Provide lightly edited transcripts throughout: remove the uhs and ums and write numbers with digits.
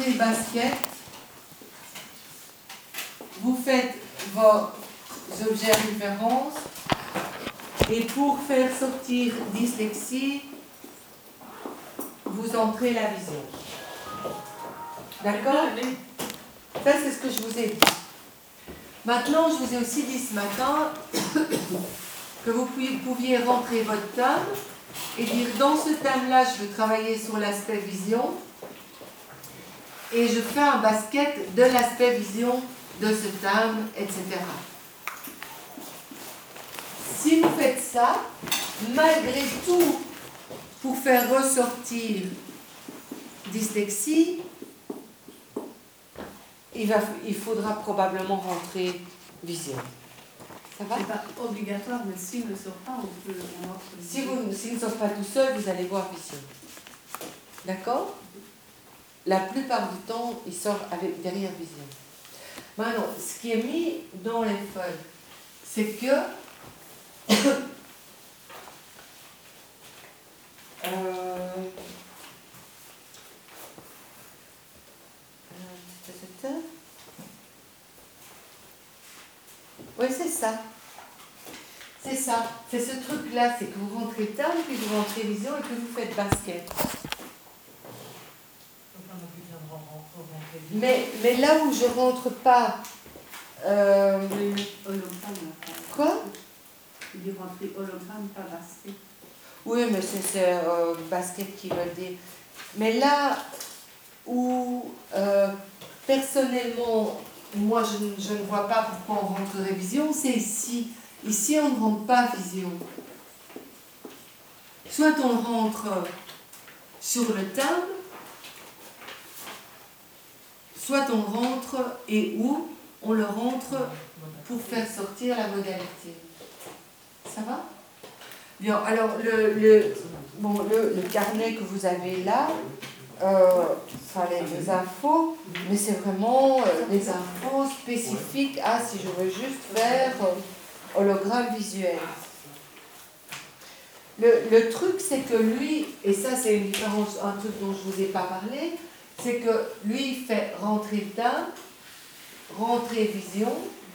Les baskets, vous faites vos objets à référence et pour faire sortir dyslexie, vous entrez la vision. D'accord? Ça, c'est ce que je vous ai dit. Maintenant, je vous ai aussi dit ce matin que vous pouviez rentrer votre thème et dire dans ce thème-là, je veux travailler sur l'aspect vision et je fais un basket de l'aspect vision de ce thème, etc. Si vous faites ça, malgré tout, pour faire ressortir dyslexie, il faudra probablement rentrer vision. Ça va? C'est pas obligatoire, mais s'il ne sort pas, on peut S'il ne sort pas tout seul, vous allez voir vision. D'accord? La plupart du temps, il sort derrière vision. Maintenant, ce qui est mis dans les feuilles, c'est que oui, c'est ça. C'est ça. C'est ce truc-là, c'est que vous rentrez table, puis vous rentrez vision et que vous faites basket. Mais là où je rentre pas... Quoi? Il est rentré hologramme, pas basket. Oui, mais c'est basket qui veut dire. Mais là où, personnellement, moi je ne vois pas pourquoi on rentrerait vision, c'est ici. Ici, on ne rentre pas vision. Soit on rentre sur le thème, soit on rentre et où on le rentre pour faire sortir la modalité. Ça va? Bien, alors le carnet que vous avez là, les infos, mais c'est vraiment des infos spécifiques à si je veux juste faire hologramme visuel. Le truc, c'est que lui, et ça c'est une différence, un truc dont je ne vous ai pas parlé, c'est que lui il fait rentrer le thème, rentrer vision,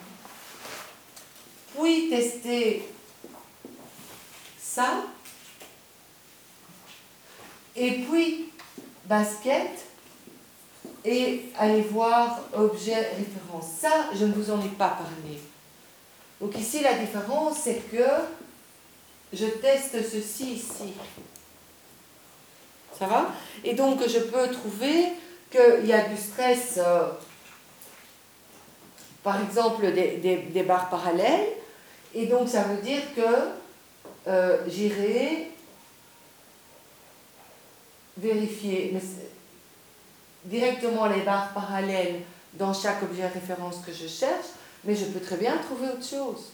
puis tester ça, et puis basket, et aller voir objet référence. Ça, je ne vous en ai pas parlé. Donc ici, la différence, c'est que je teste ceci ici. Ça va? Et donc, je peux trouver qu'il y a du stress, par exemple, des barres parallèles, et donc ça veut dire que j'irai vérifier directement les barres parallèles dans chaque objet référence que je cherche, mais je peux très bien trouver autre chose.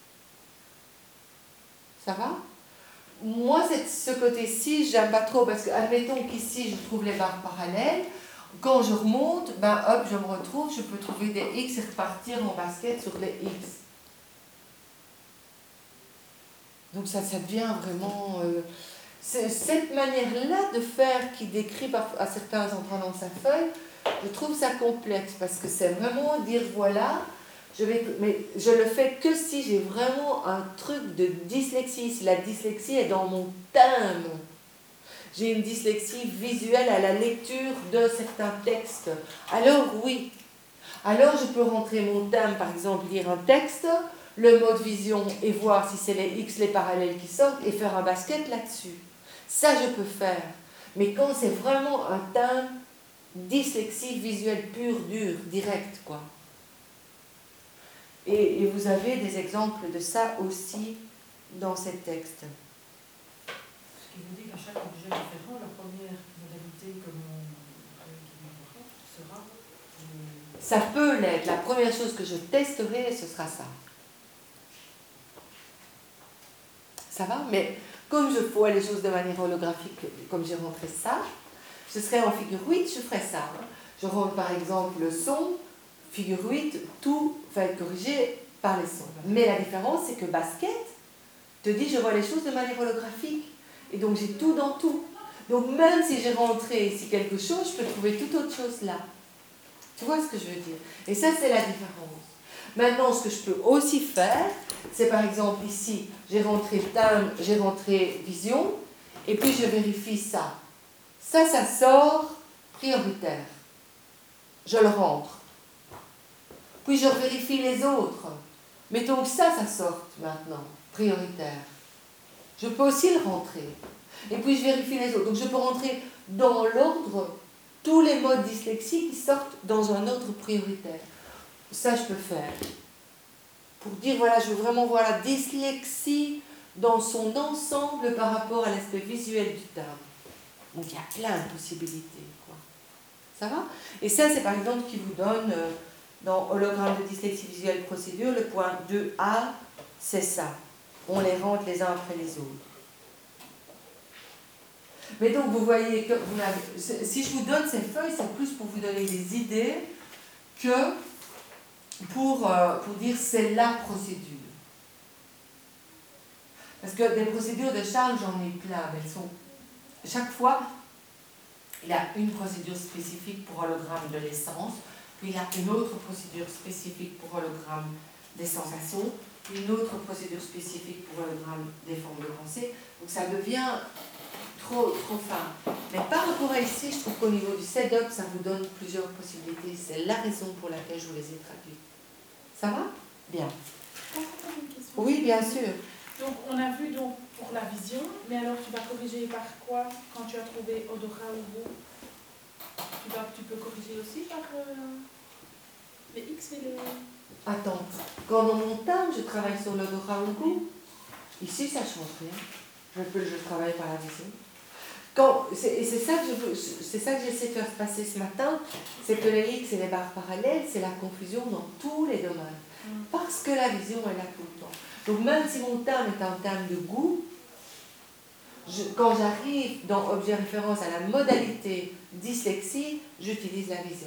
Ça va? Moi, ce côté-ci, j'aime pas trop, parce que, admettons qu'ici, je trouve les barres parallèles, quand je remonte, ben hop, je me retrouve, je peux trouver des X et repartir en basket sur les X. Donc ça devient vraiment... cette manière-là de faire qui décrit à certains endroits dans sa feuille, je trouve ça complexe parce que c'est vraiment dire voilà, mais je le fais que si j'ai vraiment un truc de dyslexie, si la dyslexie est dans mon thème. J'ai une dyslexie visuelle à la lecture de certains textes. Alors oui, alors je peux rentrer mon thème, par exemple lire un texte, le mode vision et voir si c'est les X, les parallèles qui sortent et faire un basket là-dessus. Ça, je peux faire. Mais quand c'est vraiment un thème dyslexie visuelle pure, dure, direct, quoi. Et vous avez des exemples de ça aussi dans ces textes. Ce qui vous dit qu'à chaque objet différent, la première modalité que l'on sera... Ça peut l'être. La première chose que je testerai, ce sera ça. Ça va? Mais comme je vois les choses de manière holographique, comme j'ai rentré ça, ce serait en figure 8, je ferais ça. Je rentre par exemple le son, figure 8, tout va être corrigé par les sons. Mais la différence, c'est que basket te dit je vois les choses de manière holographique. Et donc j'ai tout dans tout. Donc même si j'ai rentré ici quelque chose, je peux trouver toute autre chose là. Tu vois ce que je veux dire? Et ça, c'est la différence. Maintenant, ce que je peux aussi faire, c'est par exemple ici, j'ai rentré timbre, j'ai rentré vision, et puis je vérifie ça. Ça sort prioritaire. Je le rentre. Puis je vérifie les autres. Mettons que ça sorte maintenant, prioritaire. Je peux aussi le rentrer. Et puis je vérifie les autres. Donc je peux rentrer dans l'ordre tous les modes dyslexie qui sortent dans un ordre prioritaire. Ça, je peux faire. Pour dire, voilà, je veux vraiment voir la dyslexie dans son ensemble par rapport à l'aspect visuel du timbre. Donc il y a plein de possibilités, quoi. Ça va? Et ça, c'est par exemple qui vous donne, dans hologramme de dyslexie visuelle procédure, le point 2A, c'est ça. On les rentre les uns après les autres. Mais donc, vous voyez que vous n'avez, si je vous donne ces feuilles, c'est plus pour vous donner des idées que pour dire c'est la procédure. Parce que des procédures de Charles, j'en ai plein, mais elles sont... Chaque fois, il y a une procédure spécifique pour hologramme de l'essence, puis il y a une autre procédure spécifique pour hologramme des sensations, puis une autre procédure spécifique pour hologramme des formes de pensée. Donc ça devient trop fin. Mais par rapport à ici, je trouve qu'au niveau du setup, ça vous donne plusieurs possibilités. C'est la raison pour laquelle je vous les ai traduites. Ça va? Bien. Oui, bien sûr. Donc, on a vu donc pour la vision, mais alors tu vas corriger par quoi quand tu as trouvé odorat ou goût? Tu peux corriger aussi par les X et les... Attends, quand dans mon timbre, je travaille sur l'odorat ou le goût, ici, ça ne change rien. Je travaille par la vision. Et c'est ça que j'essaie de faire passer ce matin, c'est que les X et les barres parallèles, c'est la confusion dans tous les domaines. Parce que la vision est là tout le temps. Donc même si mon timbre est un timbre de goût, quand j'arrive dans objet référence à la modalité dyslexie, j'utilise la vision.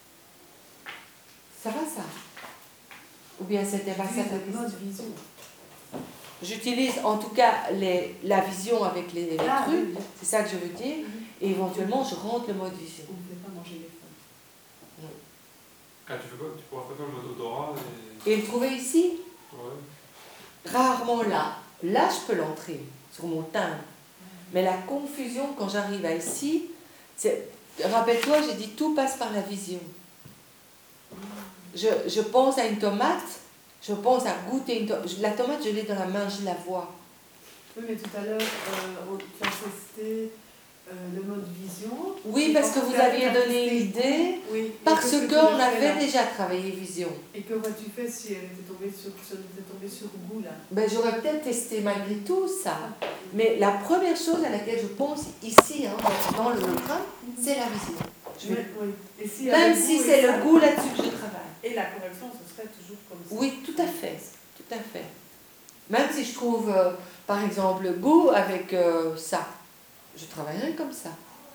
Ça va ça? Ou bien c'était pas ça ta question? J'utilise en tout cas la vision avec les trucs, oui. C'est ça que je veux dire, et éventuellement je rentre le mode vision. On ne fait pas manger les feuilles. Non. Ah, tu fais quoi? Tu pourras faire le mode odorat Et le trouver ici? Ouais. Rarement là. Là, je peux l'entrer sur mon timbre. Mais la confusion, quand j'arrive à ici, c'est... Rappelle-toi, j'ai dit tout passe par la vision. Je pense à une tomate, je pense à goûter une tomate. La tomate, je l'ai dans la main, je la vois. Oui, mais tout à l'heure, tu as testé le mode vision. Oui, parce que vous aviez donné l'idée, oui, parce qu'on avait déjà travaillé vision. Et qu'aurais-tu fait si elle était tombée sur goût, là? Ben, j'aurais peut-être testé malgré tout ça. Mais la première chose à laquelle je pense ici, hein, dans le train, c'est la vision. Oui. Et si même si c'est le goût là-dessus que je travaille. Et la correction, ce serait toujours comme ça. Oui, tout à fait. Tout à fait. Même si je trouve, par exemple, le goût avec ça, je travaillerai comme ça.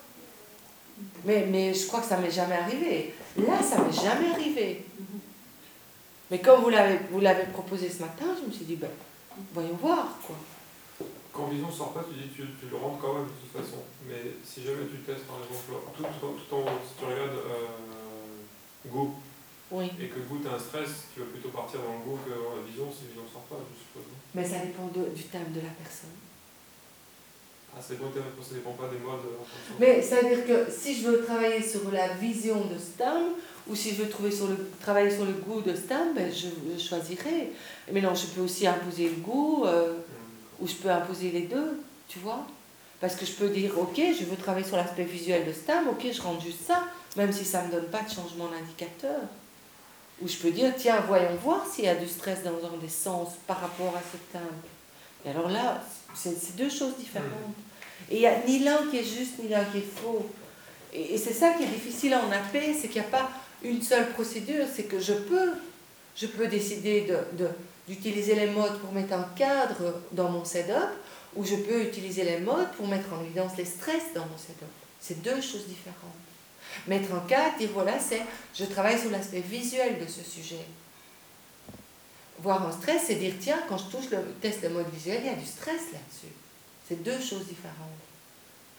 Mais je crois que ça m'est jamais arrivé. Là, ça m'est jamais arrivé. Mais comme vous l'avez proposé ce matin, je me suis dit, ben, voyons voir, quoi. Quand vision sort pas, tu dis tu le rentres quand même de toute façon. Mais si jamais tu testes par exemple tout en haut, si tu regardes goût, Oui. et que goût t'as un stress, tu vas plutôt partir dans le goût que dans la vision si vision sort pas, je suppose. Mais ça dépend du thème de la personne. Ah, ça dépend pas des modes. Mais c'est-à-dire que si je veux travailler sur la vision de Stam, ou si je veux travailler sur le goût de Stam, ben je choisirai. Mais non, je peux aussi imposer le goût, ou je peux imposer les deux, tu vois. Parce que je peux dire, ok, je veux travailler sur l'aspect visuel de Stam, ok, je rentre juste ça, même si ça ne me donne pas de changement d'indicateur. Ou je peux dire, tiens, voyons voir s'il y a du stress dans un des sens par rapport à ce timbre. Et alors là, c'est deux choses différentes. Et il n'y a ni l'un qui est juste, ni l'un qui est faux. Et c'est ça qui est difficile en AP, c'est qu'il n'y a pas une seule procédure, c'est que je peux décider d'utiliser les modes pour mettre un cadre dans mon setup, ou je peux utiliser les modes pour mettre en évidence les stress dans mon setup. C'est deux choses différentes. Mettre un cadre, dire voilà, je travaille sur l'aspect visuel de ce sujet. Voir un stress, c'est dire tiens, quand je teste le mode visuel, il y a du stress là-dessus. C'est deux choses différentes.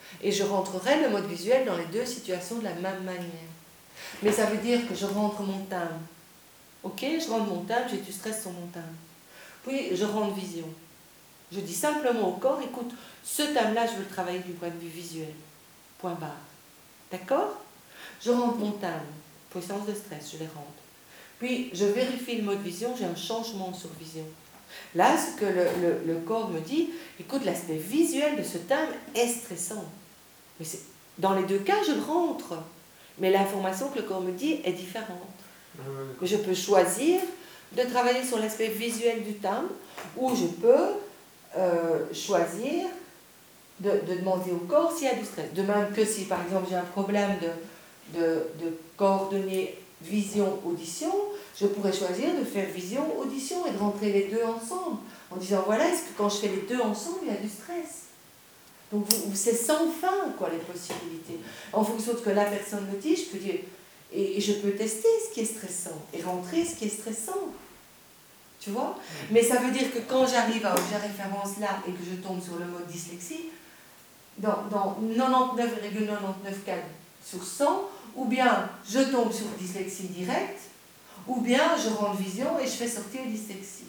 Et je rentrerai le mode visuel dans les deux situations de la même manière. Mais ça veut dire que je rentre mon timbre. Ok, je rentre mon timbre, j'ai du stress sur mon timbre. Puis je rentre vision. Je dis simplement au corps, écoute, ce timbre-là, je veux le travailler du point de vue visuel. Point barre. D'accord? Je rentre mon timbre. Puissance de stress, je les rentre. Puis je vérifie le mode vision, j'ai un changement sur vision. Là, ce que le corps me dit, écoute, l'aspect visuel de ce timbre est stressant. Mais dans les deux cas, je le rentre. Mais l'information que le corps me dit est différente. Que je peux choisir de travailler sur l'aspect visuel du timbre, ou je peux choisir de demander au corps s'il y a du stress. De même que si, par exemple, j'ai un problème de coordonner vision-audition, je pourrais choisir de faire vision-audition et de rentrer les deux ensemble, en disant, voilà, est-ce que quand je fais les deux ensemble, il y a du stress? Donc, c'est sans fin, quoi, les possibilités. En fonction de ce que la personne me dit, je peux dire, et je peux tester ce qui est stressant, et rentrer ce qui est stressant. Tu vois? Mais ça veut dire que quand j'arrive à objet référence là, et que je tombe sur le mode dyslexie, dans 99,99 cas sur 100, ou bien je tombe sur dyslexie directe, ou bien je rentre vision et je fais sortir dyslexie.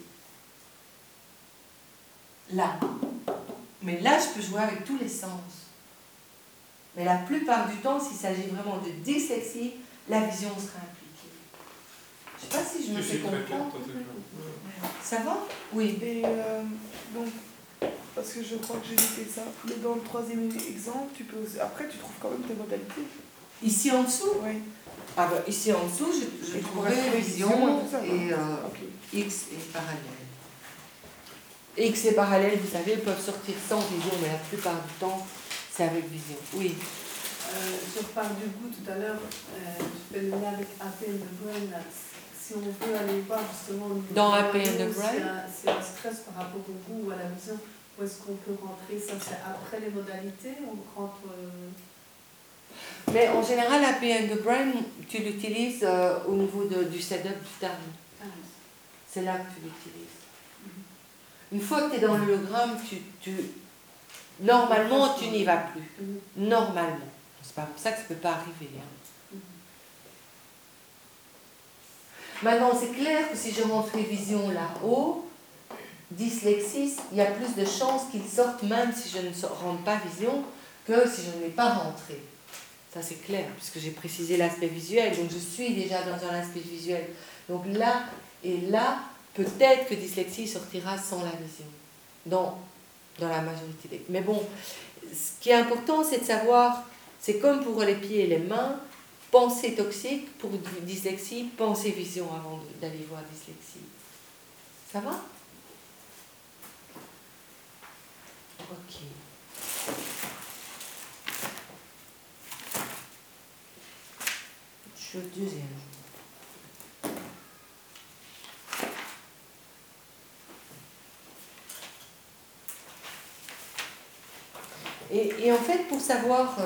Là. Mais là, je peux jouer avec tous les sens. Mais la plupart du temps, s'il s'agit vraiment de dyslexie, la vision sera impliquée. Je ne sais pas si je me fais comprendre. Ça va? Oui. Et donc, parce que je crois que j'ai noté ça, mais dans le troisième exemple, tu peux aussi, après tu trouves quand même tes modalités. Ici en dessous? Oui. Ah ben, ici en dessous, je trouverai vision et X est parallèle. X et parallèle, vous savez, peuvent sortir sans vision, mais la plupart du temps, c'est avec vision. Oui. Je reparle du goût tout à l'heure, je fais le lien avec AP and the Brain. Là. Si on veut aller voir justement dans AP and the Brain, c'est un stress par rapport au goût ou à la vision, où est-ce qu'on peut rentrer? Ça, c'est après les modalités, on rentre. Mais en général, AP and the Brain, tu l'utilises au niveau du setup du terme. C'est là que tu l'utilises. Une fois que tu es dans l'hologramme, normalement, tu n'y vas plus. Normalement. C'est pas pour ça que ça ne peut pas arriver. Hein. Maintenant, c'est clair que si je rentre les visions là-haut, dyslexie, il y a plus de chances qu'ils sortent même si je ne rentre pas vision que si je ne l'ai pas rentré. Ça, c'est clair, puisque j'ai précisé l'aspect visuel. Donc, je suis déjà dans un aspect visuel. Donc, là et là, peut-être que dyslexie sortira sans la vision, dans la majorité des cas. Mais bon, ce qui est important, c'est de savoir, c'est comme pour les pieds et les mains, pensée toxique, pour dyslexie, pensée vision avant d'aller voir dyslexie. Ça va? Ok. Je suis au deuxième jour. Et en fait, pour savoir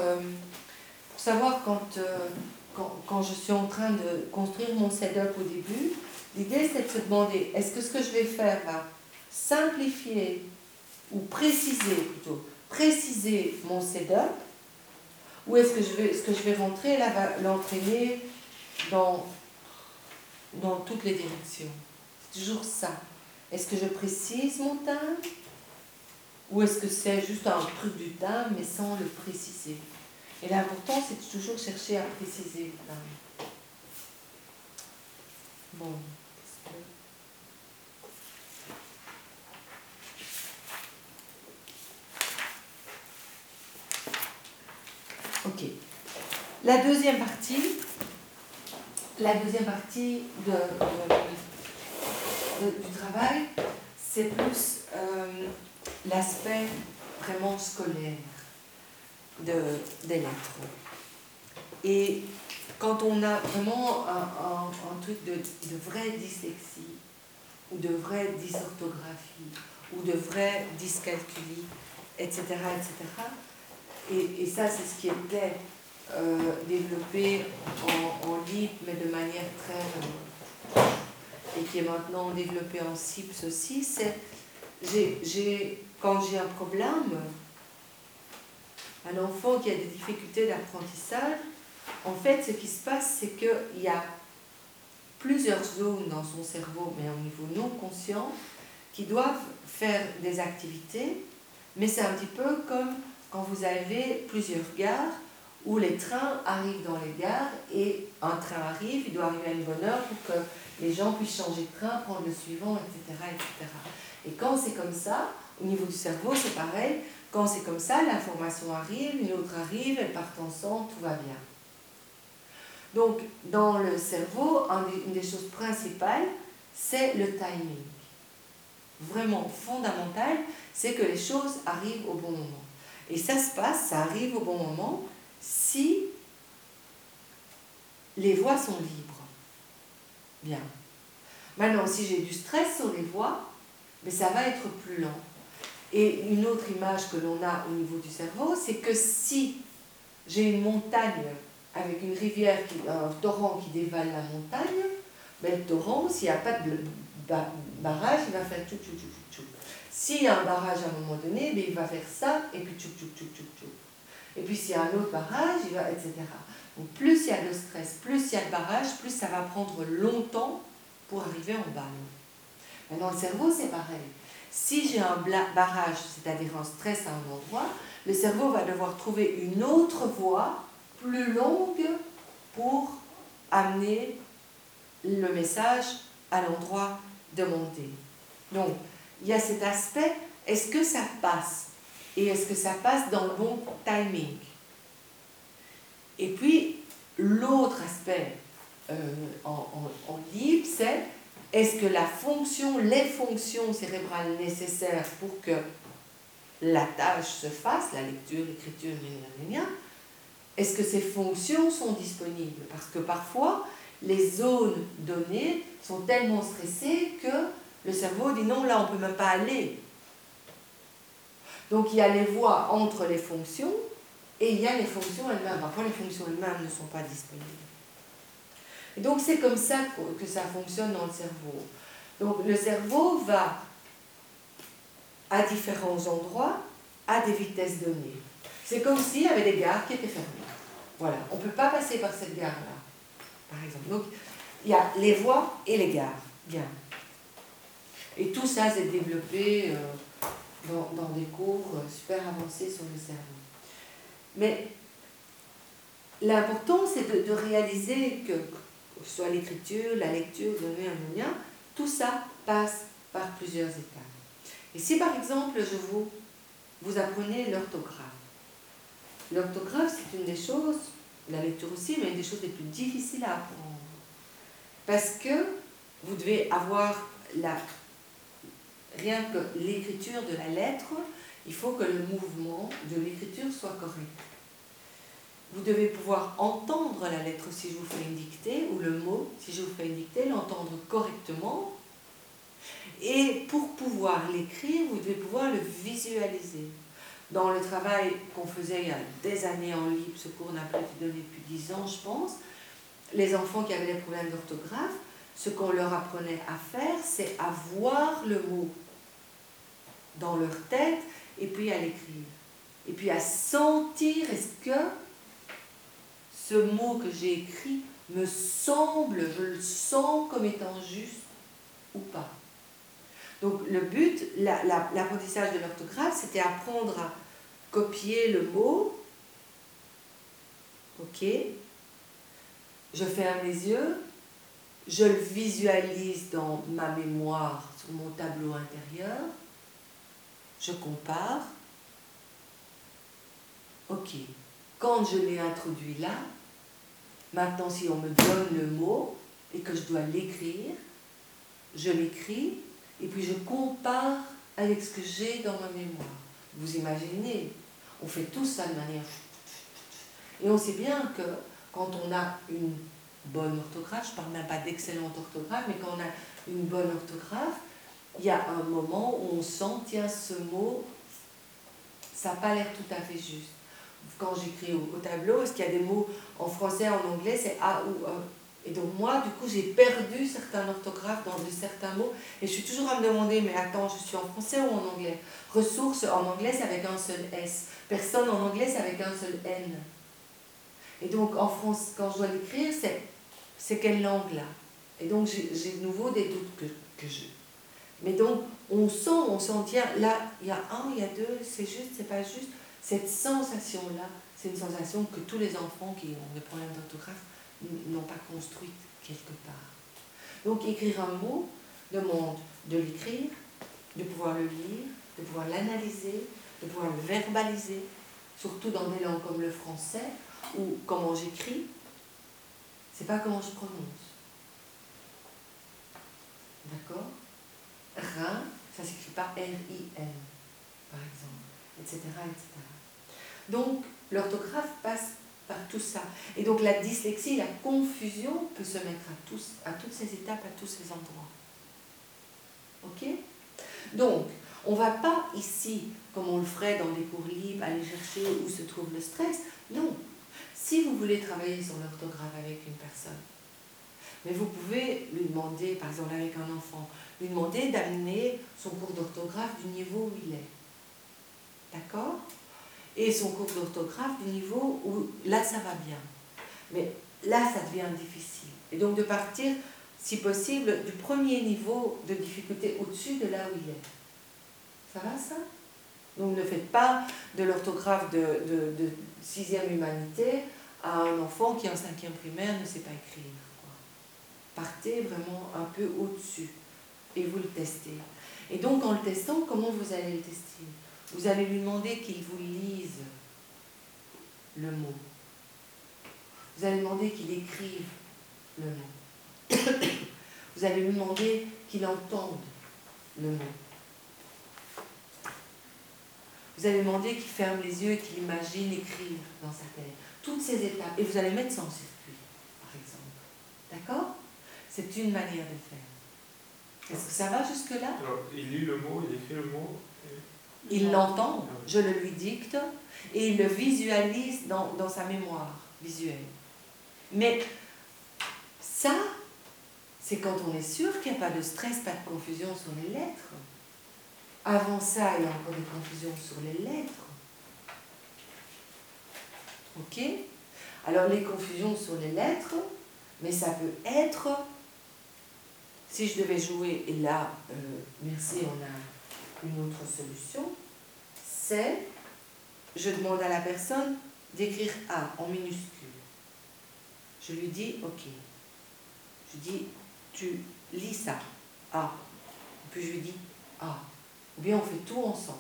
quand je suis en train de construire mon setup au début, l'idée c'est de se demander, est-ce que ce que je vais faire va simplifier ou préciser mon setup, ou est-ce que ce que je vais rentrer là va l'entraîner dans toutes les directions? C'est toujours ça. Est-ce que je précise mon timbre? Ou est-ce que c'est juste un truc du timbre, mais sans le préciser? Et l'important, c'est de toujours chercher à préciser le timbre. Bon. Ok. La deuxième partie du travail, c'est plus l'aspect vraiment scolaire des lettres. Et quand on a vraiment un truc de vraie dyslexie, ou de vraie dysorthographie, ou de vraie dyscalculie, etc., et ça, c'est ce qui était développé en LIP, mais de manière très... et qui est maintenant développé en CIPS aussi, c'est... quand j'ai un problème, un enfant qui a des difficultés d'apprentissage, en fait, ce qui se passe, c'est qu'il y a plusieurs zones dans son cerveau, mais au niveau non conscient, qui doivent faire des activités, mais c'est un petit peu comme quand vous avez plusieurs gares où les trains arrivent dans les gares et un train arrive, il doit arriver à une bonne heure pour que les gens puissent changer de train, prendre le suivant, etc. etc. Et quand c'est comme ça, au niveau du cerveau, c'est pareil. Quand c'est comme ça, l'information arrive, une autre arrive, elles partent ensemble, tout va bien. Donc, dans le cerveau, une des choses principales, c'est le timing. Vraiment fondamental, c'est que les choses arrivent au bon moment. Et ça se passe, ça arrive au bon moment, si les voies sont libres. Bien. Maintenant, si j'ai du stress sur les voies, mais ça va être plus lent. Et une autre image que l'on a au niveau du cerveau, c'est que si j'ai une montagne avec une rivière, un torrent qui dévale la montagne, ben le torrent, s'il n'y a pas de barrage, il va faire tchou tchou tchou tchou. S'il y a un barrage à un moment donné, ben il va faire ça, et puis tchou tchou tchou tchou tchou. Et puis s'il y a un autre barrage, il va, etc. Donc plus il y a de stress, plus il y a de barrage, plus ça va prendre longtemps pour arriver en bas. Mais dans le cerveau, c'est pareil. Si j'ai un barrage, c'est-à-dire un stress à un endroit, le cerveau va devoir trouver une autre voie plus longue pour amener le message à l'endroit demandé. Donc, il y a cet aspect, est-ce que ça passe? Et est-ce que ça passe dans le bon timing? Et puis, l'autre aspect en libre, c'est est-ce que les fonctions cérébrales nécessaires pour que la tâche se fasse, la lecture, l'écriture, est-ce que ces fonctions sont disponibles? Parce que parfois, les zones données sont tellement stressées que le cerveau dit non, là on ne peut même pas aller. Donc il y a les voies entre les fonctions et il y a les fonctions elles-mêmes. Parfois les fonctions elles-mêmes ne sont pas disponibles. Et donc c'est comme ça que ça fonctionne dans le cerveau. Donc le cerveau va à différents endroits à des vitesses données. C'est comme s'il y avait des gares qui étaient fermées. Voilà, on ne peut pas passer par cette gare-là, par exemple. Donc il y a les voies et les gares. Bien. Et tout ça, c'est développé dans des cours super avancés sur le cerveau. Mais l'important, c'est de réaliser que ce soit l'écriture, la lecture, donner un lien, tout ça passe par plusieurs étapes. Et si par exemple, vous apprenez l'orthographe. L'orthographe, c'est une des choses, la lecture aussi, mais une des choses les plus difficiles à apprendre. Parce que vous devez avoir rien que l'écriture de la lettre, il faut que le mouvement de l'écriture soit correct. Vous devez pouvoir entendre la lettre si je vous fais une dictée, ou le mot, si je vous fais une dictée, l'entendre correctement. Et pour pouvoir l'écrire, vous devez pouvoir le visualiser. Dans le travail qu'on faisait il y a des années en libre, ce cours n'a pas été donné depuis 10 ans, je pense, les enfants qui avaient des problèmes d'orthographe, ce qu'on leur apprenait à faire, c'est à voir le mot dans leur tête et puis à l'écrire. Et puis à sentir, est-ce que ce mot que j'ai écrit me semble, je le sens comme étant juste ou pas. Donc le but, l'apprentissage de l'orthographe, c'était apprendre à copier le mot. Ok. Je ferme les yeux. Je le visualise dans ma mémoire, sur mon tableau intérieur. Je compare. Ok. Quand je l'ai introduit là, maintenant si on me donne le mot et que je dois l'écrire, je l'écris et puis je compare avec ce que j'ai dans ma mémoire. Vous imaginez, on fait tout ça de manière... Et on sait bien que quand on a une bonne orthographe, je ne parle même pas d'excellente orthographe, mais quand on a une bonne orthographe, il y a un moment où on sent, tiens, ce mot, ça n'a pas l'air tout à fait juste. Quand j'écris au tableau, est-ce qu'il y a des mots en français, en anglais, c'est A ou E. Et donc moi, du coup, j'ai perdu certains orthographes dans de certains mots. Et je suis toujours à me demander, mais attends, je suis en français ou en anglais? Ressources en anglais, c'est avec un seul S. Personne en anglais, c'est avec un seul N. Et donc en France, quand je dois l'écrire, c'est quelle langue là? Et donc j'ai de nouveau des doutes que je... Mais donc on sent, tiens, là, il y a un, il y a deux, c'est juste, c'est pas juste. Cette sensation-là, c'est une sensation que tous les enfants qui ont des problèmes d'orthographe n'ont pas construite quelque part. Donc écrire un mot demande de l'écrire, de pouvoir le lire, de pouvoir l'analyser, de pouvoir le verbaliser, surtout dans des langues comme le français, où comment j'écris, c'est pas comment je prononce. D'accord? Rhin, ça s'écrit pas R-I-N, par exemple, etc., etc. Donc, l'orthographe passe par tout ça. Et donc, la dyslexie, la confusion peut se mettre à toutes ces étapes, à tous ces endroits. Ok? Donc, on ne va pas ici, comme on le ferait dans des cours libres, aller chercher où se trouve le stress. Non. Si vous voulez travailler sur l'orthographe avec une personne, mais vous pouvez lui demander, par exemple avec un enfant, lui demander d'amener son cours d'orthographe du niveau où il est. D'accord? Et son cours d'orthographe du niveau où là ça va bien. Mais là ça devient difficile. Et donc de partir, si possible, du premier niveau de difficulté au-dessus de là où il est. Ça va ça? Donc ne faites pas de l'orthographe de 6e humanité à un enfant qui en 5e primaire ne sait pas écrire. Partez vraiment un peu au-dessus et vous le testez. Et donc en le testant, comment vous allez le tester? Vous allez lui demander qu'il vous lise le mot. Vous allez demander qu'il écrive le mot. Vous allez lui demander qu'il entende le mot. Vous allez demander qu'il ferme les yeux et qu'il imagine écrire dans sa tête. Toutes ces étapes. Et vous allez mettre ça en circuit, par exemple. D'accord? C'est une manière de faire. Est-ce que ça va jusque-là? Alors, il lit le mot, il écrit le mot. Il l'entend, je le lui dicte, et il le visualise dans sa mémoire visuelle. Mais ça, c'est quand on est sûr qu'il n'y a pas de stress, pas de confusion sur les lettres. Avant ça, il y a encore des confusions sur les lettres. Ok? Alors les confusions sur les lettres, mais ça peut être, si je devais jouer, et là, merci, on a une autre solution, c'est, je demande à la personne d'écrire A en minuscule. Je lui dis, ok. Je dis, tu lis ça, A. Puis je lui dis, A. Ou bien on fait tout ensemble.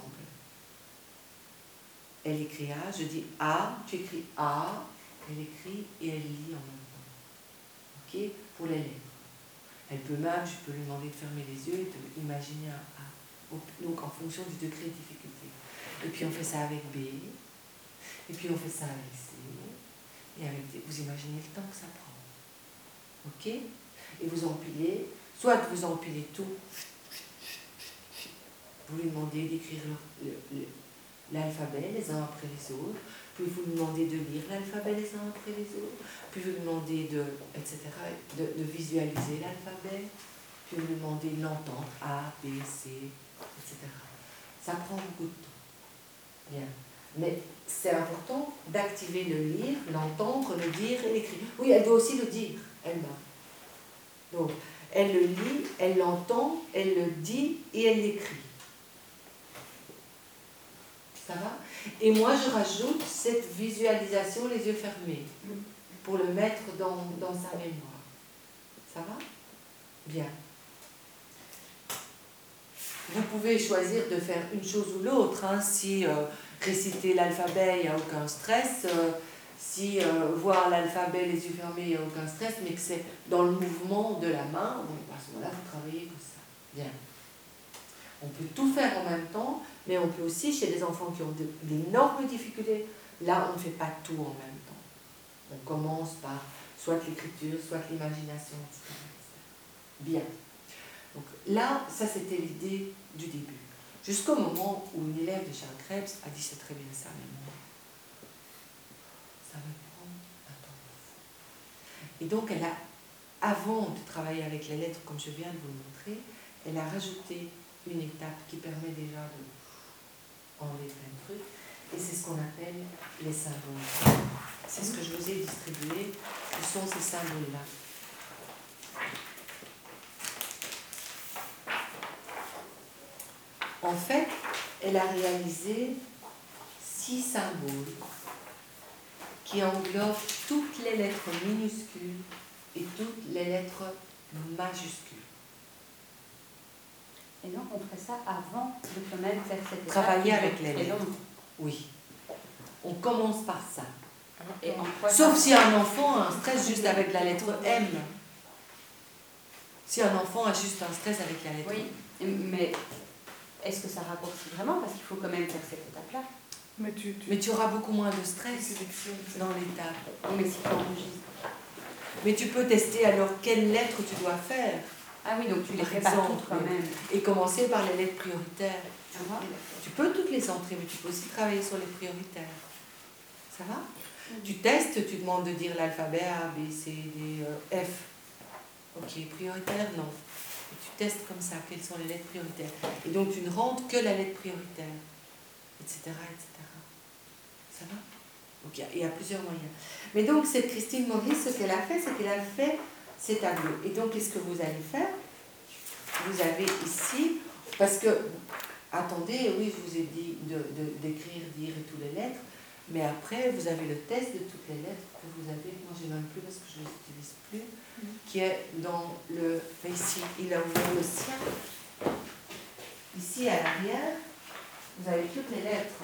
Elle écrit A, je dis A, tu écris A, elle écrit et elle lit en même temps. Ok? Pour les lettres. Elle peut même, je peux lui demander de fermer les yeux et d'imaginer un A. Donc en fonction du degré de difficulté. Et puis on fait ça avec B, et puis on fait ça avec C, et avec D. Vous imaginez le temps que ça prend. Ok? Et vous empilez, soit vous empilez tout, vous lui demandez d'écrire l'alphabet les uns après les autres, puis vous lui demandez de lire l'alphabet les uns après les autres, puis vous lui demandez de visualiser l'alphabet, puis vous lui demandez de l'entendre, A, B, C, etc. Ça prend beaucoup de temps. Bien. Mais c'est important d'activer le lire, l'entendre, le dire et l'écrire. Oui, elle doit aussi le dire, elle-même. Donc, elle le lit, elle l'entend, elle le dit et elle l'écrit. Ça va? Et moi, je rajoute cette visualisation les yeux fermés pour le mettre dans sa mémoire. Ça va? Bien. Vous pouvez choisir de faire une chose ou l'autre. Hein. Si réciter l'alphabet, il n'y a aucun stress. Si voir l'alphabet les yeux fermés, il n'y a aucun stress. Mais que c'est dans le mouvement de la main, bon, à ce moment-là, vous travaillez comme ça. Bien. On peut tout faire en même temps, mais on peut aussi, chez des enfants qui ont d'énormes difficultés, là, on ne fait pas tout en même temps. On commence par soit l'écriture, soit l'imagination, etc. Bien. Donc là, ça c'était l'idée du début. Jusqu'au moment où une élève de Charles Krebs a dit c'est très bien ça, mais moi, ça me prend un temps. Et donc elle a avant de travailler avec les lettres, comme je viens de vous le montrer, elle a rajouté une étape qui permet déjà de enlever plein de trucs. Et c'est ce qu'on appelle les symboles. C'est ce que je vous ai distribué. Ce sont ces symboles-là. En fait, elle a réalisé 6 symboles qui englobent toutes les lettres minuscules et toutes les lettres majuscules. Et donc on ferait ça avant de quand même faire cette étape. Travailler avec les très lettres. longue. Oui. On commence par ça. Et en quoi Sauf ça- si un enfant a un stress juste avec la lettre M. Si un enfant a juste un stress avec la lettre Oui, mais est-ce que ça raccourcit vraiment? Parce qu'il faut quand même faire cette étape-là. Mais Mais tu auras beaucoup moins de tu stress sélectionnes. dans l'étape. Oui, mais si tu enregistres. Mais tu peux tester alors quelles lettres tu dois faire. Ah oui, donc tu les Par fais pas exemple, toutes quand même. Et commencer par les lettres prioritaires. Ah, d'accord. Tu peux toutes les entrer, mais tu peux aussi travailler sur les prioritaires. Ça va? Tu testes, tu demandes de dire l'alphabet A, B, C, D, E, F. Ok, prioritaire, non. Et tu testes comme ça, quelles sont les lettres prioritaires. Et donc tu ne rentres que la lettre prioritaire, etc. etc. Ça va? Donc il y a plusieurs moyens. Mais donc cette Christine Maurice, ce qu'elle a fait, c'est qu'elle a fait ces tableaux. Et donc qu'est-ce que vous allez faire? Vous avez ici, parce que, attendez, oui, je vous ai dit d'écrire, dire et toutes les lettres, mais après, vous avez le test de toutes les lettres que vous avez, moi j'ai même plus parce que je ne les utilise plus, qui est dans le, ici, il a ouvert le sien. Ici, à l'arrière, vous avez toutes les lettres.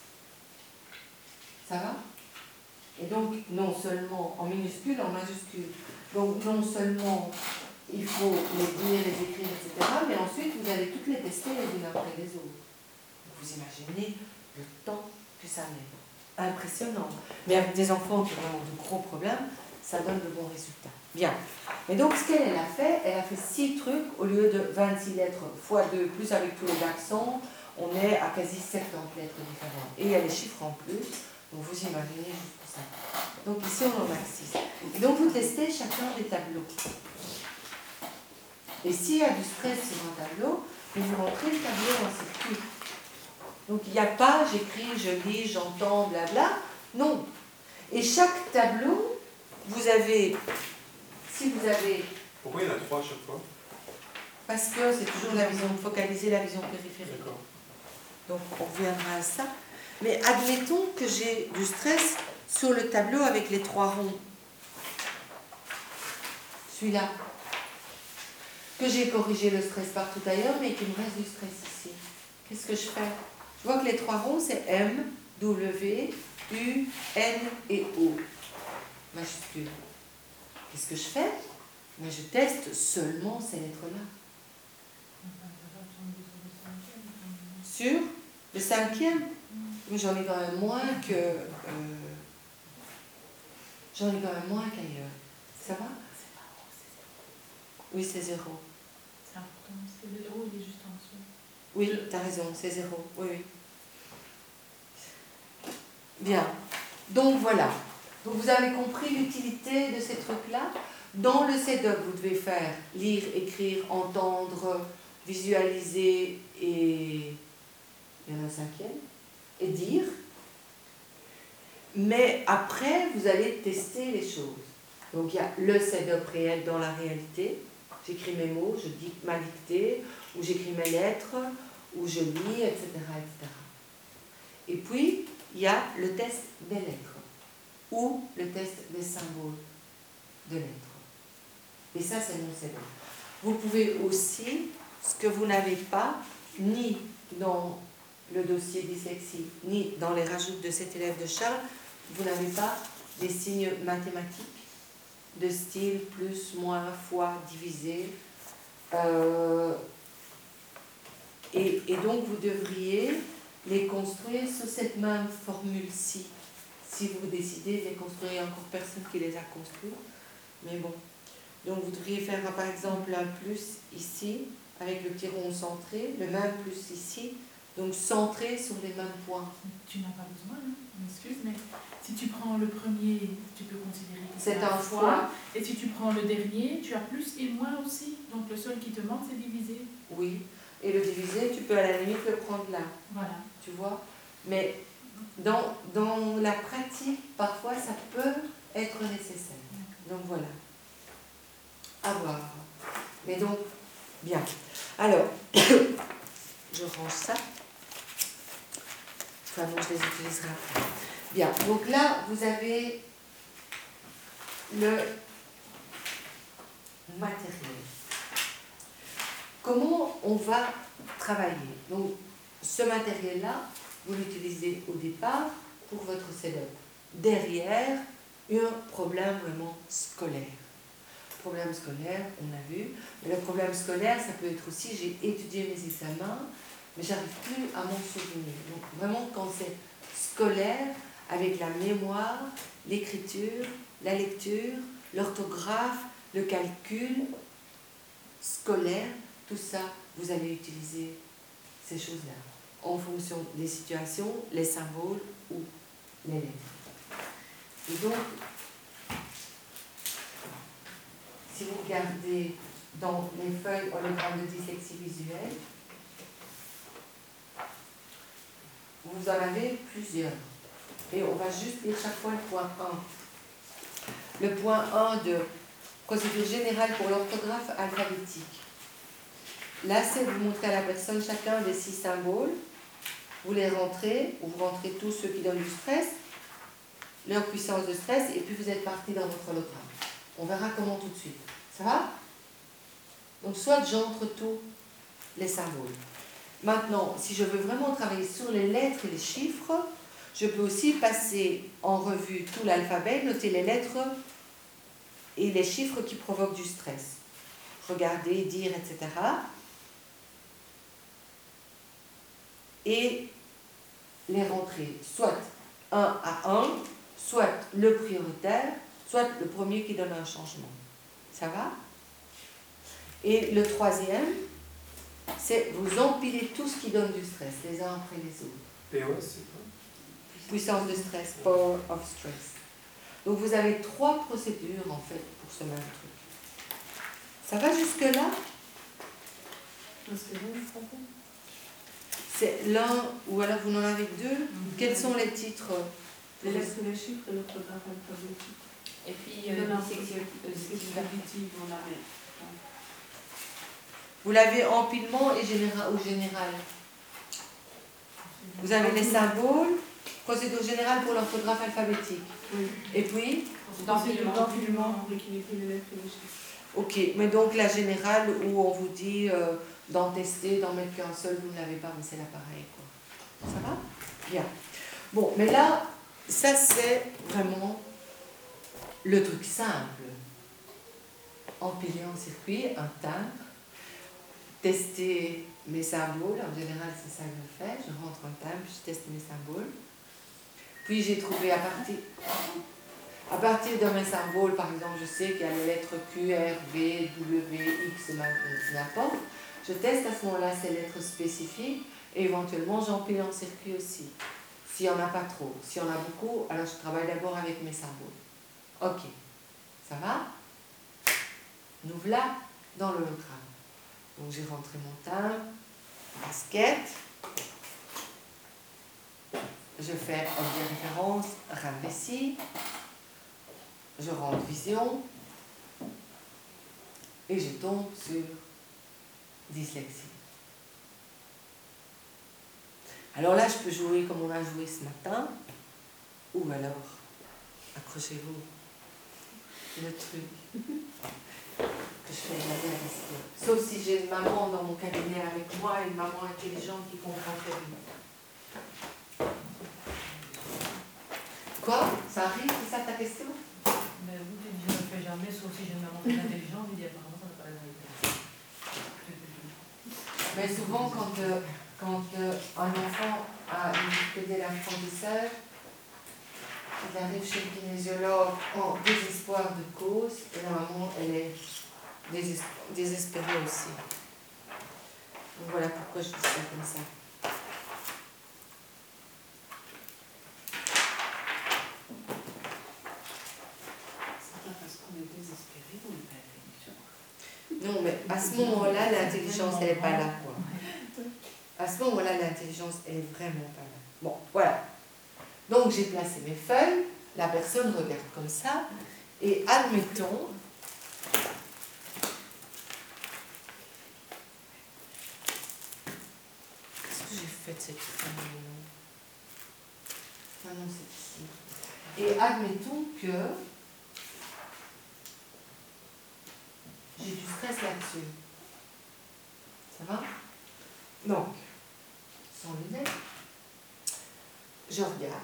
Ça va? Et donc, non seulement en minuscule, en majuscule. Donc, non seulement il faut les dire, les écrire, etc., mais ensuite, vous allez toutes les tester les unes après les autres. Vous imaginez le temps que ça met. Impressionnant. Mais avec des enfants qui ont vraiment de gros problèmes, ça donne de bons résultats. Bien. Et donc, ce qu'elle a fait 6 trucs au lieu de 26 lettres fois 2, plus avec tous les accents, on est à quasi 70 lettres différentes. Et il y a les chiffres en plus, donc vous imaginez juste ça. Donc ici, on en a 6. Et donc, vous testez chacun des tableaux. Et s'il y a du stress sur un tableau, vous rentrez le tableau en circuit. Donc il n'y a pas j'écris, je lis, j'entends, blabla. Non. Et chaque tableau, vous avez, si vous avez... Pourquoi il y en a 3 à chaque fois? Parce que c'est toujours la vision focalisée, la vision périphérique. D'accord. Donc on reviendra à ça. Mais admettons que j'ai du stress sur le tableau avec les 3 ronds. Celui-là. Que j'ai corrigé le stress partout ailleurs, mais qu'il me reste du stress ici. Qu'est-ce que je fais? Je vois que les 3 ronds, c'est M, W, U, N et O. Majuscule. Qu'est-ce que je fais? Mais je teste seulement ces lettres-là. Sur le 5e? Mais j'en ai quand même moins que... j'en ai quand même moins qu'ailleurs. Ça va? Oui, c'est 0. C'est important, parce que le zéro, il est juste en dessous. Oui, tu as raison, c'est 0. Oui, oui. Bien. Donc voilà. Donc vous avez compris l'utilité de ces trucs-là. Dans le setup, vous devez faire lire, écrire, entendre, visualiser et... il y en a un 5e. Et dire. Mais après, vous allez tester les choses. Donc il y a le setup réel dans la réalité. J'écris mes mots, je dis ma dictée, ou j'écris mes lettres, ou je lis, etc., etc. Et puis, il y a le test des lettres, ou le test des symboles de lettres. Et ça, c'est mon setup. Vous pouvez aussi, ce que vous n'avez pas, ni dans le dossier dyslexie, ni dans les rajouts de cet élève de Charles, vous n'avez pas des signes mathématiques de style plus, moins, fois, divisé. Et donc, vous devriez les construire sous cette même formule-ci. Si vous décidez de les construire, il n'y a encore personne qui les a construits. Mais bon. Donc, vous devriez faire, par exemple, un plus ici, avec le petit rond centré, le même plus ici, Donc centré sur les mêmes points. Tu n'as pas besoin, hein, je m'excuse, mais si tu prends le premier, tu peux considérer que C'est un choix. Et si tu prends le dernier, tu as plus et moins aussi. Donc le seul qui te manque, c'est diviser. Oui. Et le diviser, tu peux à la limite le prendre là. Voilà. Tu vois. Mais dans la pratique, parfois, ça peut être nécessaire. Donc voilà. À voir. Mais donc, bien. Alors, je range ça. Enfin non, je les utiliserai après. Bien. Donc là, vous avez le matériel. Comment on va travailler? Donc, ce matériel-là, vous l'utilisez au départ pour votre setup. Derrière, un problème vraiment scolaire. Problème scolaire, on a vu. Mais le problème scolaire, ça peut être aussi, j'ai étudié mes examens, mais j'arrive plus à m'en souvenir. Donc vraiment, quand c'est scolaire, avec la mémoire, l'écriture, la lecture, l'orthographe, le calcul scolaire, tout ça, vous allez utiliser ces choses-là en fonction des situations, les symboles ou les lettres. Et donc, si vous regardez dans les feuilles hologrammes de dyslexie visuelle, vous en avez plusieurs. Et on va juste lire chaque fois le point 1. Le point 1 de procédure générale pour l'orthographe alphabétique. Là, c'est vous montrer à la personne chacun des 6 symboles. Vous les rentrez, ou vous rentrez tous ceux qui donnent du stress, leur puissance de stress, et puis vous êtes parti dans votre hologramme. On verra comment tout de suite. Ça va? Donc, soit j'entre tous les symboles. Maintenant, si je veux vraiment travailler sur les lettres et les chiffres, je peux aussi passer en revue tout l'alphabet, noter les lettres et les chiffres qui provoquent du stress. Regarder, dire, etc. Et les rentrer, soit 1 à 1, soit le prioritaire, soit le premier qui donne un changement. Ça va? Et le troisième, c'est vous empilez tout ce qui donne du stress, les uns après les autres. POS, c'est quoi? Puissance de stress, power of stress. Donc vous avez 3 procédures en fait pour ce même truc. Ça va jusque-là? C'est l'un, ou alors vous en avez 2. Quels sont les titres? Les lettres, les chiffres et l'orthographe alphabétique. Et puis, dyslexie auditive, on avait. Vous l'avez empilement et général, ou général. Vous avez les symboles, procédure générale pour l'orthographe alphabétique. Oui. Et puis D'empilement pour équilibrer les lettres et les chiffres. ok, mais donc la générale où on vous dit d'en tester, d'en mettre qu'un seul, vous ne l'avez pas, mais c'est l'appareil, quoi. Ça va? Bien. Bon, mais là, ça c'est vraiment le truc simple. Empiler en circuit, un timbre, tester mes symboles, en général c'est ça que je fais, je rentre un timbre, je teste mes symboles. Puis j'ai trouvé à partir de mes symboles, par exemple, je sais qu'il y a les lettres Q, R, V, W, X, n'importe. Je teste à ce moment-là ces lettres spécifiques et éventuellement j'empile en circuit aussi. S'il n'y en a pas trop. S'il y en a beaucoup, alors je travaille d'abord avec mes symboles. Ok. Ça va? Nous voilà dans le hologramme. Donc j'ai rentré mon timbre, basket. Je fais objet référence, rame vessie. Je rentre vision. Et je tombe sur dyslexie. Alors là, je peux jouer comme on a joué ce matin. Ou alors, accrochez-vous, le truc que je fais regarder à l'histoire. Sauf si j'ai une maman dans mon cabinet avec moi, une maman intelligente qui comprend très bien. Quoi? Ça arrive? C'est ça ta question? Mais vous, tu dis, je ne le fais jamais, sauf si j'ai une maman très intelligente, il dit apparemment, ça n'a pas la vérité. Mais souvent, quand un enfant a une difficulté d'apprentissage, il arrive chez le kinésiologue en désespoir de cause, et la maman, elle est désespérée aussi. Donc voilà pourquoi je dis ça comme ça. Non, mais à ce moment-là, l'intelligence, elle n'est pas là, quoi. À ce moment-là, l'intelligence, elle est vraiment pas là. Bon, voilà. Donc, j'ai placé mes feuilles, la personne regarde comme ça, et admettons, qu'est-ce que j'ai fait de cette feuille? Ah non, c'est ici. Et admettons que j'ai du stress là-dessus. Ça va? Donc, sans lunettes, je regarde.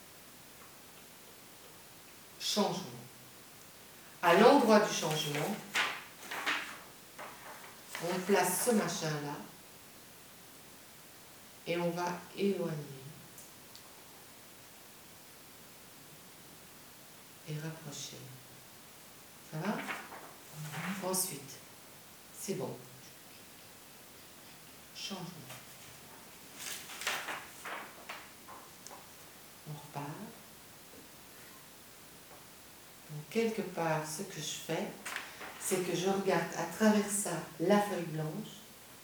Changement. À l'endroit du changement, on place ce machin-là et on va éloigner et rapprocher. Ça va? Ensuite, c'est bon. Changement. On repart. Donc, quelque part, ce que je fais, c'est que je regarde à travers ça la feuille blanche,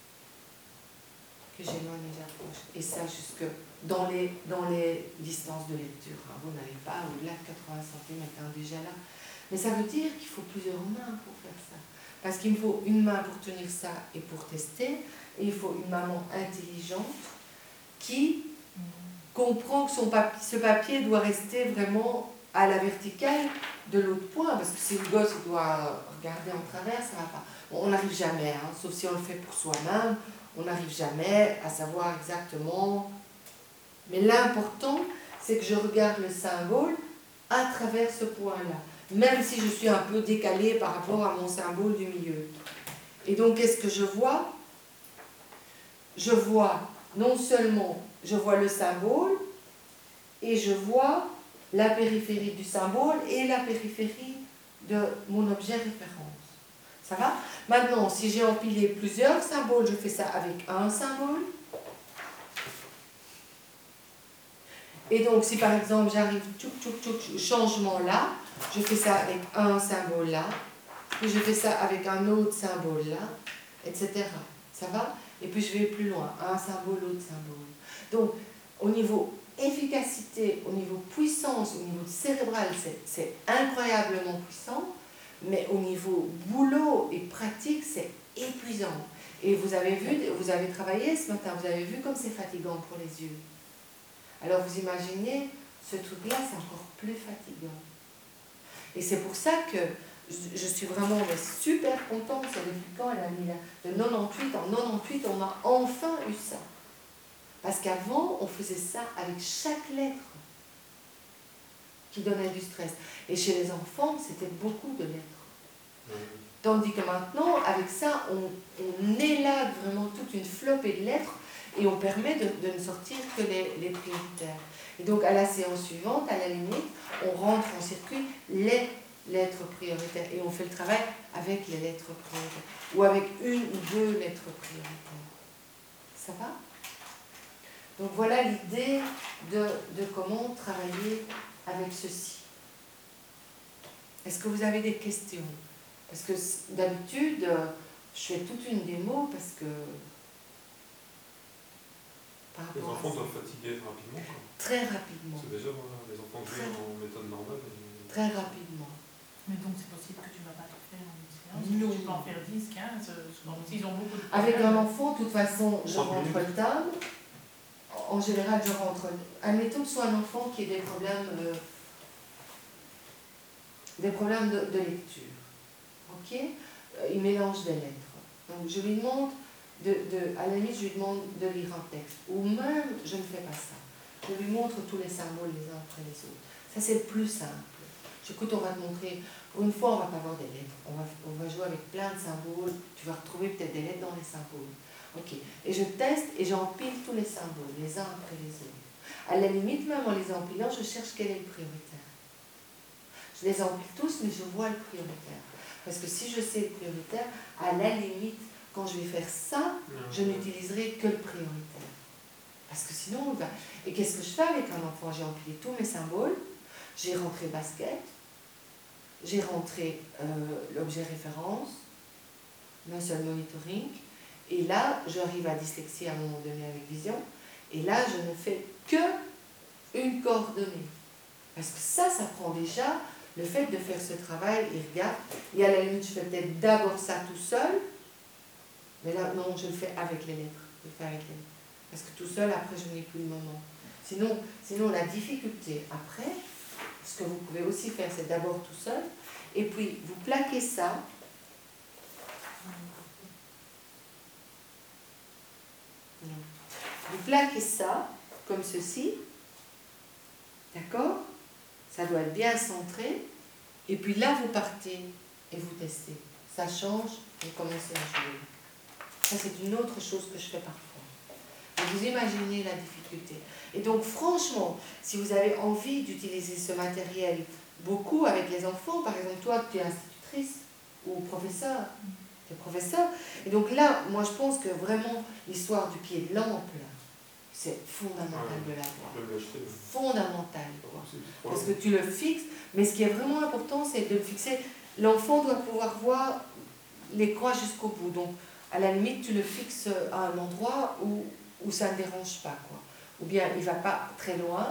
que j'éloigne et j'approche. Et ça jusque dans les distances de lecture. Hein. Vous n'allez pas au-delà de 80 cm déjà là. Mais ça veut dire qu'il faut plusieurs mains pour faire ça. Parce qu'il me faut une main pour tenir ça et pour tester. Et il faut une maman intelligente qui comprend que ce papier doit rester vraiment à la verticale de l'autre point. Parce que si le gosse doit regarder en travers, ça ne va pas. Bon, on n'arrive jamais, hein, sauf si on le fait pour soi-même. On n'arrive jamais à savoir exactement. Mais l'important, c'est que je regarde le symbole à travers ce point-là. Même si je suis un peu décalée par rapport à mon symbole du milieu. Et donc, qu'est-ce que je vois? Je vois non seulement, je vois le symbole, et je vois la périphérie du symbole et la périphérie de mon objet référence. Ça va? Maintenant, si j'ai empilé plusieurs symboles, je fais ça avec un symbole. Et donc, si par exemple j'arrive, changement là, je fais ça avec un symbole là, puis je fais ça avec un autre symbole là, etc. Ça va? Et puis je vais plus loin, un symbole, autre symbole. Donc, au niveau efficacité, au niveau puissance, au niveau cérébral, c'est incroyablement puissant, mais au niveau boulot et pratique, c'est épuisant. Et vous avez vu, vous avez travaillé ce matin, vous avez vu comme c'est fatigant pour les yeux. Alors vous imaginez, ce truc-là, c'est encore plus fatigant. Et c'est pour ça que je suis vraiment super contente, c'est depuis quand elle a mis là, de 98, en 98, on a enfin eu ça. Parce qu'avant, on faisait ça avec chaque lettre qui donnait du stress. Et chez les enfants, c'était beaucoup de lettres. Tandis que maintenant, avec ça, on élade vraiment toute une flopée de lettres et on permet de ne sortir que les prioritaires. Et donc, à la séance suivante, à la limite, on rentre en circuit les lettres prioritaires et on fait le travail avec les lettres prioritaires ou avec une ou deux lettres prioritaires. Ça va? Donc voilà l'idée de comment travailler avec ceci. Est-ce que vous avez des questions? Parce que d'habitude, je fais toute une démo parce que... Les enfants doivent fatiguer rapidement, quoi. Très rapidement. C'est déjà les enfants qui jouent en méthode normale. Très rapidement. Mais donc c'est possible que tu ne vas pas tout faire en une séance? Non. Tu peux en faire 10, 15, souvent s'ils ont beaucoup de problèmes. Avec un enfant, de toute façon, je 30 rentre le timbre. En général, je rentre. Admettons que ce soit un enfant qui ait des problèmes de lecture. Ok? Il mélange des lettres. Donc je lui demande, à la limite, je lui demande de lire un texte. Ou même, je ne fais pas ça. Je lui montre tous les symboles les uns après les autres. Ça, c'est le plus simple. Écoute, on va te montrer. Pour une fois, on ne va pas avoir des lettres. On va jouer avec plein de symboles. Tu vas retrouver peut-être des lettres dans les symboles. Ok. Et je teste et j'empile tous les symboles, les uns après les autres. À la limite, même en les empilant, je cherche quel est le prioritaire. Je les empile tous, mais je vois le prioritaire. Parce que si je sais le prioritaire, à la limite, quand je vais faire ça, je n'utiliserai que le prioritaire. Parce que sinon, on va... Et qu'est-ce que je fais avec un enfant? J'ai empilé tous mes symboles, j'ai rentré basket, j'ai rentré l'objet référence, un seul monitoring. Et là, j'arrive à dyslexie à un moment donné avec vision. Et là, je ne fais que une coordonnée. Parce que ça prend déjà le fait de faire ce travail, il regarde. Et à la limite, je fais peut-être d'abord ça tout seul. Mais là, non, je le fais avec les lettres. Je le fais avec les lettres. Parce que tout seul, après, je n'ai plus le moment. Sinon, la difficulté après, ce que vous pouvez aussi faire, c'est d'abord tout seul. Et puis, vous plaquez ça. Vous plaquez ça, comme ceci. D'accord? Ça doit être bien centré. Et puis là, vous partez et vous testez. Ça change, vous commencez à jouer. Ça, c'est une autre chose que je fais parfois. Et vous imaginez la difficulté. Et donc, franchement, si vous avez envie d'utiliser ce matériel beaucoup avec les enfants, par exemple, toi, tu es institutrice ou professeur, tu es professeur. Et donc là, moi, je pense que vraiment, l'histoire du pied de lampe, c'est fondamental de l'avoir. Fondamental, quoi. Parce que tu le fixes, mais ce qui est vraiment important, c'est de le fixer. L'enfant doit pouvoir voir les croix jusqu'au bout. Donc, à la limite, tu le fixes à un endroit où ça ne dérange pas, quoi. Ou bien il ne va pas très loin.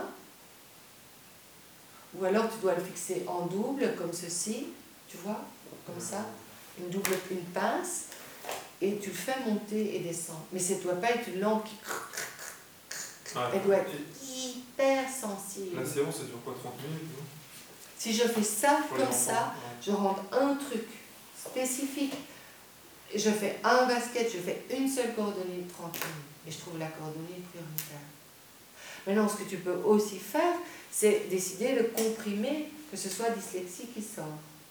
Ou alors tu dois le fixer en double, comme ceci, tu vois, comme ça, une pince, et tu le fais monter et descendre. Mais ça ne doit pas être une lampe qui... Elle doit être hyper sensible. La séance, ça dure quoi, 30 minutes, non? Si je fais ça Pour comme les ça, enfants, je rentre un truc spécifique. Je fais un basket, je fais une seule coordonnée de 30 minutes. Et je trouve la coordonnée prioritaire. Maintenant, ce que tu peux aussi faire, c'est décider de comprimer, que ce soit dyslexie qui sort.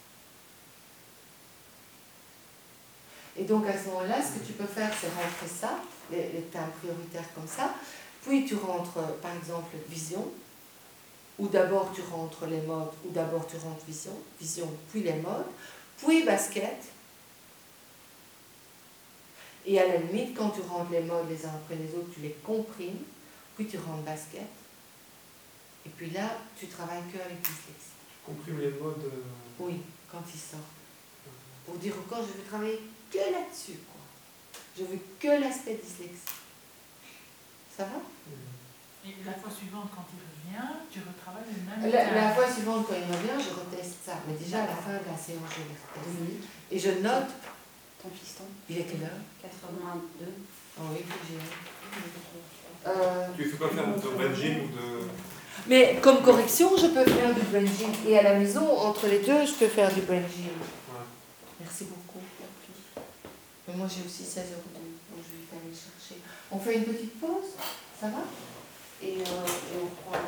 Et donc, à ce moment-là, ce que tu peux faire, c'est rentrer ça, les thèmes prioritaires comme ça. Puis, tu rentres, par exemple, vision. Ou d'abord, tu rentres les modes, ou d'abord, tu rentres vision, puis les modes. Puis, basket. Et à la limite, quand tu rentres les modes les uns après les autres, tu les comprimes, puis tu rentres basket. Et puis là, tu travailles que avec dyslexie. Tu comprimes les modes. Oui, quand ils sortent. Pour dire encore, je veux travailler que là-dessus, quoi. Je veux que l'aspect dyslexie. Ça va? Et la fois suivante, quand il revient, tu retravailles le même La fois suivante, quand il revient, je reteste ça. Mais déjà, à la fin de la séance, je les reteste. Et je note. Ton fiston. Il est quelle heure? 82. Ah oui, il faut que j'y aille. Tu ne fais pas faire de ranging ou de... Mais comme correction, je peux faire du branding. Et à la maison, entre les deux, je peux faire du branding. Ouais. Merci beaucoup. Mais moi, j'ai aussi 16 €, donc je vais aller chercher. On fait une petite pause, ça va? Et on prend